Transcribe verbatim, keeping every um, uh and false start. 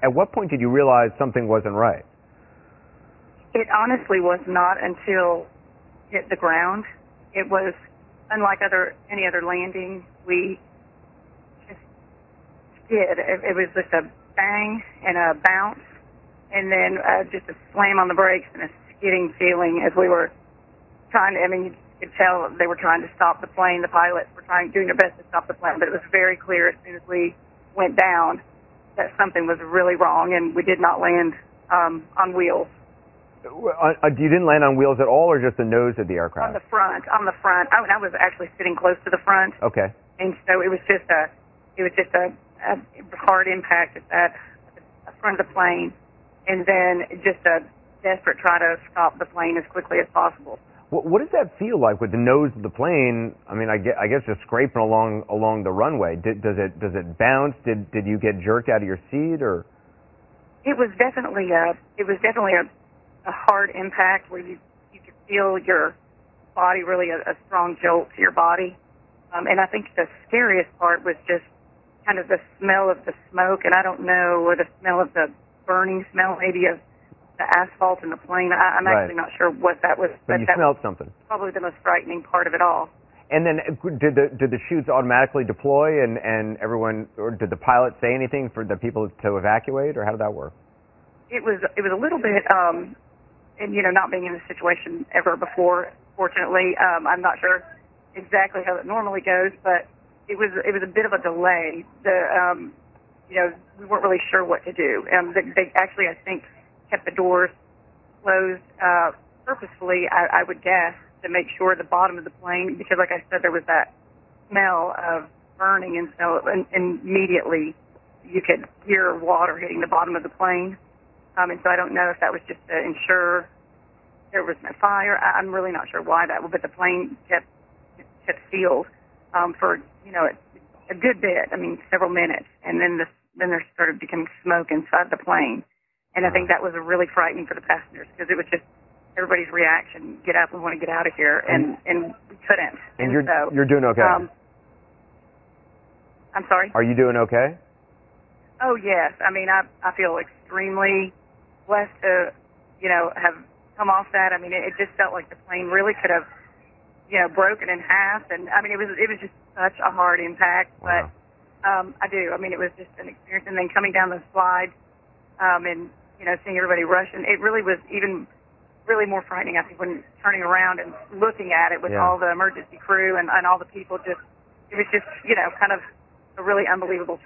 at what point did you realize something wasn't right? It honestly was not until it hit the ground. It was unlike other any other landing. We just skid. It, it was just a bang and a bounce, and then uh, just a slam on the brakes and a skidding feeling as we were trying to, I mean, you could tell they were trying to stop the plane. The pilots were trying, doing their best to stop the plane, but it was very clear as soon as we went down that something was really wrong, and we did not land um, on wheels. Uh, you didn't land on wheels at all, or just the nose of the aircraft? On the front, on the front. I, I was actually sitting close to the front. Okay. And so it was just a, it was just a, a hard impact at that, at the front of the plane, and then just a desperate try to stop the plane as quickly as possible. What, what does that feel like with the nose of the plane? I mean, I guess, I guess just scraping along along the runway. Did, does it does it bounce? Did did you get jerked out of your seat, or? It was definitely a, it was definitely a. a hard impact where you, you could feel your body, really a, a strong jolt to your body. Um, and I think the scariest part was just kind of the smell of the smoke, and I don't know, or the smell of the burning smell maybe of the asphalt in the plane. I, I'm right. actually not sure what that was. But, but you that smelled was something. Probably the most frightening part of it all. And then did the did the chutes automatically deploy, and, and everyone, or did the pilot say anything for the people to evacuate, or how did that work? It was, it was a little bit... Um, And, you know, not being in this situation ever before, fortunately, um, I'm not sure exactly how it normally goes, but it was it was a bit of a delay. The, um, you know, we weren't really sure what to do. Um, they, they actually, I think, kept the doors closed uh, purposefully, I, I would guess, to make sure the bottom of the plane, because, like I said, there was that smell of burning, and so and, and immediately you could hear water hitting the bottom of the plane. Um, and so I don't know if that was just to ensure there was no fire. I, I'm really not sure why that was, but the plane kept kept sealed um, for, you know, a, a good bit, I mean, several minutes. And then, the, then there started becoming smoke inside the plane. And I think that was really frightening for the passengers because it was just everybody's reaction, get up, we want to get out of here. And, and we couldn't. And, and you're, so, you're doing okay? Um, I'm sorry? Are you doing okay? Oh, yes. I mean, I I feel extremely blessed to, you know, have come off that. I mean, it, it just felt like the plane really could have, you know, broken in half. And, I mean, it was it was just such a hard impact. Wow. But um, I do. I mean, it was just an experience. And then coming down the slide um, and, you know, seeing everybody rushing, it really was even really more frightening, I think, when turning around and looking at it with yeah. all the emergency crew and, and all the people just, it was just, you know, kind of a really unbelievable